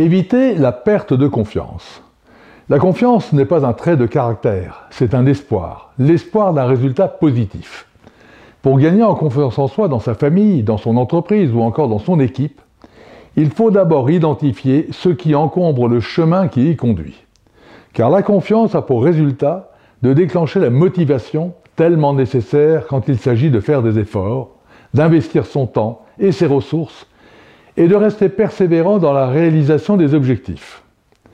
Évitez la perte de confiance. La confiance n'est pas un trait de caractère, c'est un espoir, l'espoir d'un résultat positif. Pour gagner en confiance en soi dans sa famille, dans son entreprise ou encore dans son équipe, il faut d'abord identifier ce qui encombre le chemin qui y conduit. Car la confiance a pour résultat de déclencher la motivation tellement nécessaire quand il s'agit de faire des efforts, d'investir son temps et ses ressources et de rester persévérant dans la réalisation des objectifs.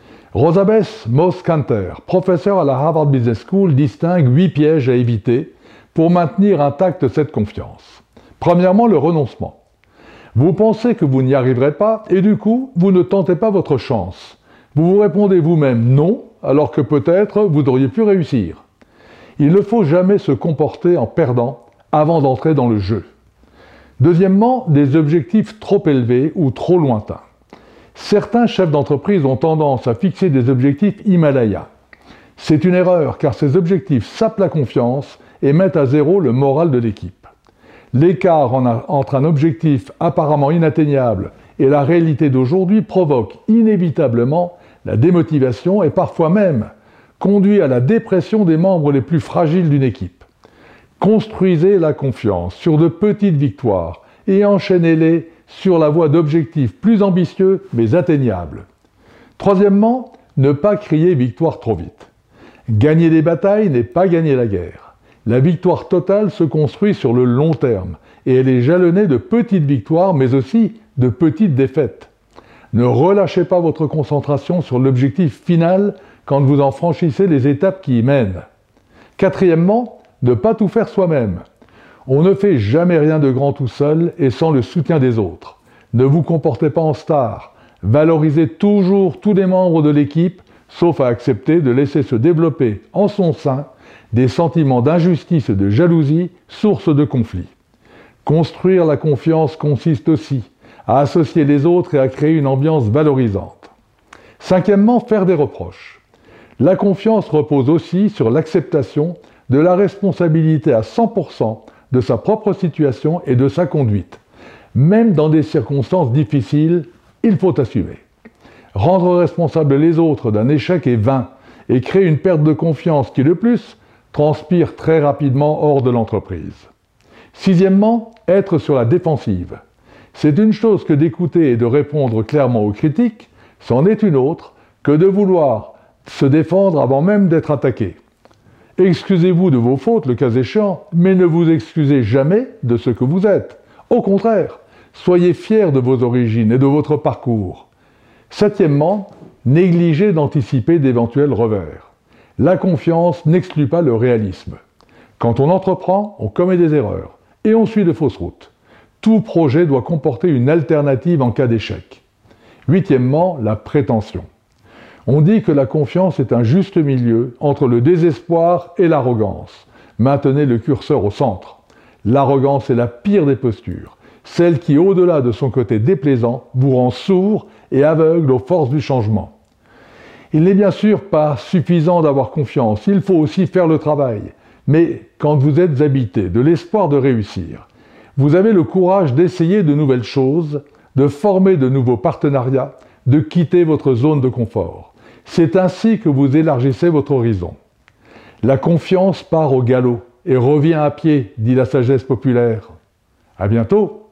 Rosabeth Moss-Kanter, professeure à la Harvard Business School, distingue 8 pièges à éviter pour maintenir intacte cette confiance. Premièrement, le renoncement. Vous pensez que vous n'y arriverez pas et du coup, vous ne tentez pas votre chance. Vous vous répondez vous-même non, alors que peut-être vous auriez pu réussir. Il ne faut jamais se comporter en perdant avant d'entrer dans le jeu. Deuxièmement, des objectifs trop élevés ou trop lointains. Certains chefs d'entreprise ont tendance à fixer des objectifs Himalaya. C'est une erreur car ces objectifs sapent la confiance et mettent à zéro le moral de l'équipe. L'écart entre un objectif apparemment inatteignable et la réalité d'aujourd'hui provoque inévitablement la démotivation et parfois même conduit à la dépression des membres les plus fragiles d'une équipe. Construisez la confiance sur de petites victoires et enchaînez-les sur la voie d'objectifs plus ambitieux mais atteignables. Troisièmement, ne pas crier victoire trop vite. Gagner des batailles n'est pas gagner la guerre. La victoire totale se construit sur le long terme et elle est jalonnée de petites victoires mais aussi de petites défaites. Ne relâchez pas votre concentration sur l'objectif final quand vous en franchissez les étapes qui y mènent. Quatrièmement, ne pas tout faire soi-même. On ne fait jamais rien de grand tout seul et sans le soutien des autres. Ne vous comportez pas en star. Valorisez toujours tous les membres de l'équipe, sauf à accepter de laisser se développer en son sein des sentiments d'injustice et de jalousie, source de conflits. Construire la confiance consiste aussi à associer les autres et à créer une ambiance valorisante. Cinquièmement, faire des reproches. La confiance repose aussi sur l'acceptation de la responsabilité à 100% de sa propre situation et de sa conduite. Même dans des circonstances difficiles, il faut assumer. Rendre responsables les autres d'un échec est vain et crée une perte de confiance qui, de plus, transpire très rapidement hors de l'entreprise. Sixièmement, être sur la défensive. C'est une chose que d'écouter et de répondre clairement aux critiques, c'en est une autre que de vouloir se défendre avant même d'être attaqué. Excusez-vous de vos fautes, le cas échéant, mais ne vous excusez jamais de ce que vous êtes. Au contraire, soyez fiers de vos origines et de votre parcours. Septièmement, négligez d'anticiper d'éventuels revers. La confiance n'exclut pas le réalisme. Quand on entreprend, on commet des erreurs et on suit de fausses routes. Tout projet doit comporter une alternative en cas d'échec. Huitièmement, la prétention. On dit que la confiance est un juste milieu entre le désespoir et l'arrogance. Maintenez le curseur au centre. L'arrogance est la pire des postures, celle qui, au-delà de son côté déplaisant, vous rend sourd et aveugle aux forces du changement. Il n'est bien sûr pas suffisant d'avoir confiance, il faut aussi faire le travail. Mais quand vous êtes habité de l'espoir de réussir, vous avez le courage d'essayer de nouvelles choses, de former de nouveaux partenariats, de quitter votre zone de confort. C'est ainsi que vous élargissez votre horizon. La confiance part au galop et revient à pied, dit la sagesse populaire. À bientôt!